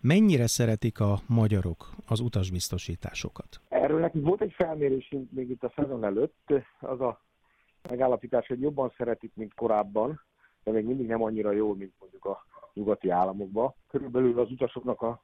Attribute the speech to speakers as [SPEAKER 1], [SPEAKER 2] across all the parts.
[SPEAKER 1] Mennyire szeretik a magyarok az utasbiztosításokat?
[SPEAKER 2] Erről nekünk volt egy felmérésünk még itt a szezon előtt, az a megállapítás, hogy jobban szeretik, mint korábban, de még mindig nem annyira jól, mint mondjuk a nyugati államokban. Körülbelül az utasoknak a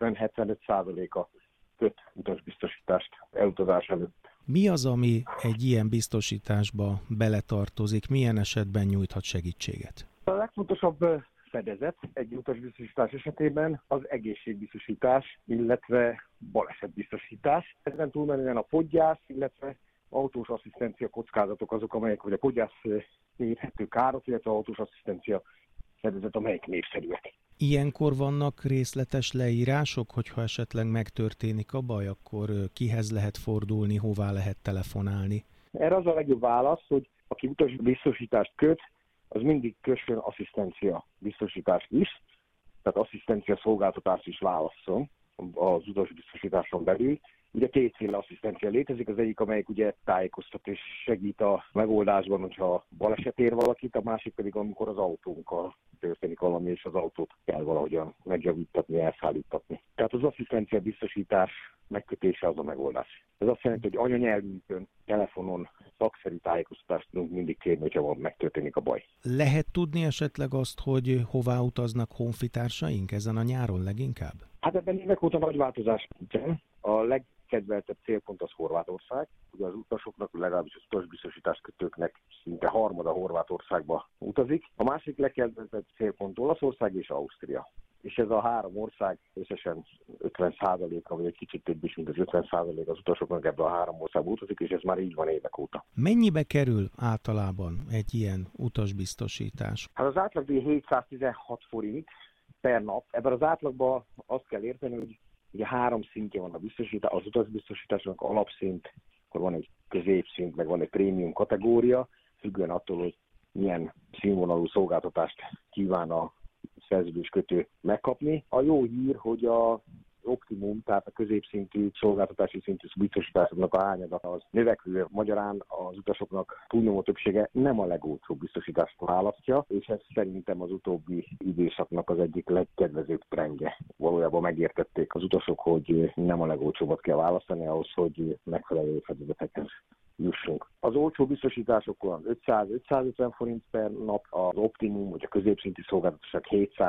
[SPEAKER 2] 70-75%-a köt utasbiztosítást elutazás előtt.
[SPEAKER 1] Mi az, ami egy ilyen biztosításba beletartozik, milyen esetben nyújthat segítséget?
[SPEAKER 2] A legfontosabb fedezet egy utasbiztosítás esetében az egészségbiztosítás, illetve balesetbiztosítás. Ezen túlmenően a podgyász, illetve autós asszisztencia kockázatok azok, amelyek, vagy a podgyász érhető károk, illetve autós asszisztencia fedezet, amelyek népszerűek.
[SPEAKER 1] Ilyenkor vannak részletes leírások, hogyha esetleg megtörténik a baj, akkor kihez lehet fordulni, hová lehet telefonálni?
[SPEAKER 2] Erre az a legjobb válasz, hogy aki utasbiztosítást köt, az mindig kössön asszisztencia biztosítást is, tehát asszisztencia szolgáltatást is válasszon az utasbiztosításon belül. Ugye kétféle asszisztencia létezik, az egyik, amelyik ugye tájékoztat és segít a megoldásban, hogyha baleset ér valakit, a másik pedig, amikor az autónkkal történik valami, és az autót kell valahogyan megjavítatni, elszállítatni. Tehát az asszisztencia biztosítás megkötése az a megoldás. Ez azt jelenti, hogy anyanyelvünkön, telefonon szakszerű tájékoztatást tudunk mindig kérni, hogyha megtörténik a baj.
[SPEAKER 1] Lehet tudni esetleg azt, hogy hová utaznak honfitársaink ezen a nyáron leginkább?
[SPEAKER 2] Hát ebben évek óta nagy változás nincsen. A legkedveltebb célpont az Horvátország. Ugye az utasoknak, legalábbis az utasbiztosítás kötőknek szinte harmada Horvátországba utazik. A másik legkedveltebb célpont Olaszország és Ausztria. És ez a három ország összesen 50%-a, vagy egy kicsit több is, mint az 50% az utasoknak ebben a három országba utazik, és ez már így van évek óta.
[SPEAKER 1] Mennyibe kerül általában egy ilyen utasbiztosítás?
[SPEAKER 2] Hát az átlag 716 forint per nap. Ebben az átlagban azt kell érteni, hogy ugye három szintje van az utasbiztosításnak, alapszint, akkor van egy középszint, meg van egy prémium kategória, függően attól, hogy milyen színvonalú szolgáltatást kíván a szerződéskötő megkapni. A jó hír, hogy a optimum, tehát a középszintű szolgáltatási szintű biztosításoknak a hányadata az növekvő, magyarán az utasoknak túlnyomó többsége nem a legolcsóbb biztosítást választja, és ez szerintem az utóbbi időszaknak az egyik legkedvezőbb trendje. Valójában megértették az utasok, hogy nem a legolcsóbbat kell választani ahhoz, hogy megfelelő fedezetekhez jussunk. Az olcsó biztosítások olyan 500-550 forint per nap, az optimum, vagy a középszintű szolgáltatások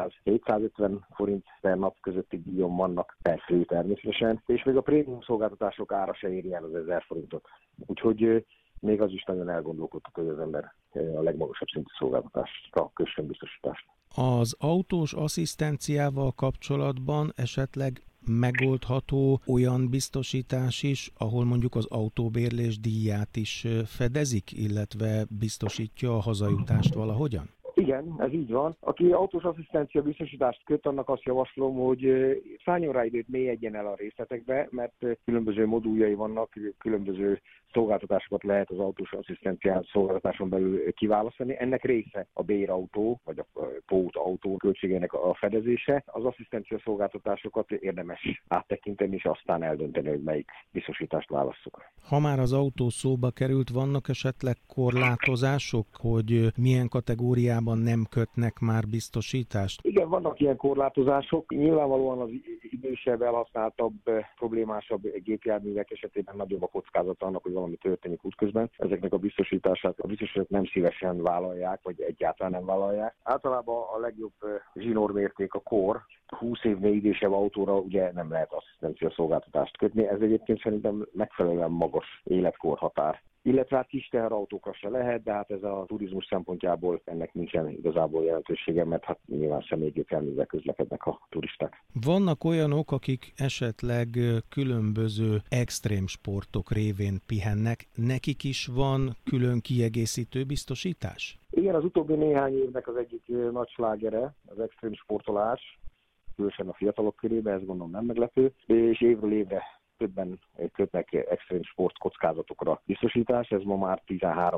[SPEAKER 2] 700-750 forint per nap közötti díjon vannak per fő természetesen, és még a prémium szolgáltatások ára se éri el az 1000 forintot. Úgyhogy még az is nagyon elgondolkodtak, hogy az ember a legmagasabb szintű szolgáltatásra kössön biztosítást.
[SPEAKER 1] Az autós asszisztenciával kapcsolatban esetleg megoldható olyan biztosítás is, ahol mondjuk az autóbérlés díját is fedezik, illetve biztosítja a hazajutást valahogyan?
[SPEAKER 2] Igen, ez így van. Aki autós asszisztencia biztosítást köt, annak azt javaslom, hogy szálljon rá időt, mélyedjen el a részletekbe, mert különböző moduljai vannak, különböző szolgáltatásokat lehet az autós asszisztencia szolgáltatáson belül kiválasztani. Ennek része a bérautó, vagy a pótautó költségének a fedezése. Az asszisztencia szolgáltatásokat érdemes áttekinteni, és aztán eldönteni, hogy melyik biztosítást válasszuk.
[SPEAKER 1] Ha már az autó szóba került, vannak esetleg korlátozások, hogy milyen kategóriában nem kötnek már biztosítást?
[SPEAKER 2] Igen, vannak ilyen korlátozások. Nyilvánvalóan az idősebb, elhasználtabb, problémásabb gépjárművek esetében nagyobb a kockázata annak, hogy valami történik útközben. Ezeknek a biztosítását a biztosítók nem szívesen vállalják, vagy egyáltalán nem vállalják. Általában a legjobb zsinórmérték a kor. 20 évnél idősebb autóra ugye nem lehet asszisztencia szolgáltatást kötni. Ez egyébként szerintem megfelelően magas életkorhatár. Illetve hát kis teherautókra se lehet, de hát ez a turizmus szempontjából ennek nincsen igazából jelentősége, mert hát nyilván személygépjárművel közlekednek a turisták.
[SPEAKER 1] Vannak olyanok, akik esetleg különböző extrém sportok révén pihennek, nekik is van külön kiegészítő biztosítás?
[SPEAKER 2] Igen, az utóbbi néhány évnek az egyik nagy slágere az extrém sportolás, különösen a fiatalok körében, ez gondolom nem meglepő, és évről évre többen kötnek extrém sportkockázatokra biztosítás, ez ma már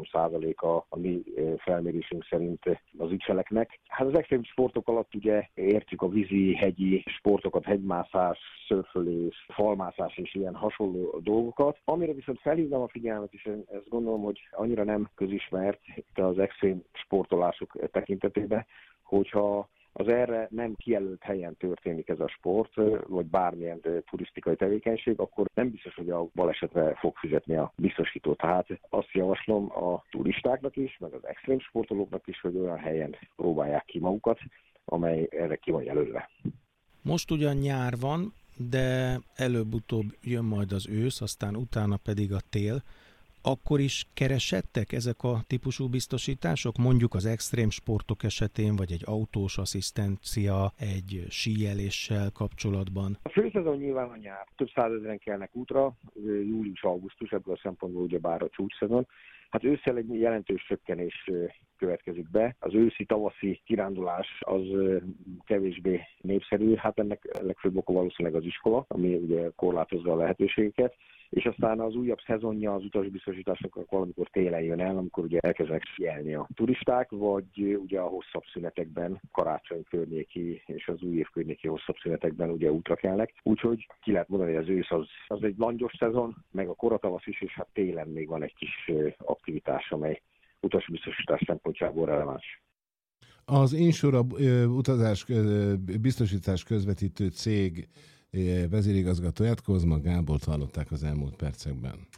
[SPEAKER 2] 13% a mi felmérésünk szerint az ügyfeleknek. Hát az extrém sportok alatt ugye értjük a vízi, hegyi sportokat, hegymászás, szörfölés, falmászás és ilyen hasonló dolgokat. Amire viszont felhívnám a figyelmet, és ezt gondolom, hogy annyira nem közismert itt az extrém sportolások tekintetében, hogyha az erre nem kijelölt helyen történik ez a sport, vagy bármilyen turisztikai tevékenység, akkor nem biztos, hogy a balesetre fog fizetni a biztosító. Tehát azt javaslom a turistáknak is, meg az extrém sportolóknak is, hogy olyan helyen próbálják ki magukat, amely erre ki van jelölve.
[SPEAKER 1] Most ugyan nyár van, de előbb-utóbb jön majd az ősz, aztán utána pedig a tél. Akkor is keresettek ezek a típusú biztosítások, mondjuk az extrém sportok esetén, vagy egy autós asszisztencia, egy síeléssel kapcsolatban?
[SPEAKER 2] A főszezon nyilván a nyár. Több százezren kelnek útra, július-augusztus, ebből a szempontból ugyebár a csúcsszezon. Hát ősszel egy jelentős csökkenés következik be. Az őszi-tavaszi kirándulás az kevésbé népszerű, hát ennek legfőbb oka valószínűleg az iskola, ami ugye korlátozza a lehetőségeket, és aztán az újabb szezonja az utasbiztosításnak valamikor télen jön el, amikor ugye elkezdenek sielni a turisták, vagy ugye a hosszabb szünetekben, karácsony környéki és az új év környéki hosszabb szünetekben ugye útra kelnek. Úgyhogy ki lehet mondani, hogy az ősz az egy langyos szezon, meg a koratavasz is, és hát télen még van egy kis aktivitás, amely utasbiztosítás szempontjából releváns.
[SPEAKER 3] Az Insura utazás biztosítás közvetítő cég vezérigazgatóját, Kozma Gábort hallották az elmúlt percekben.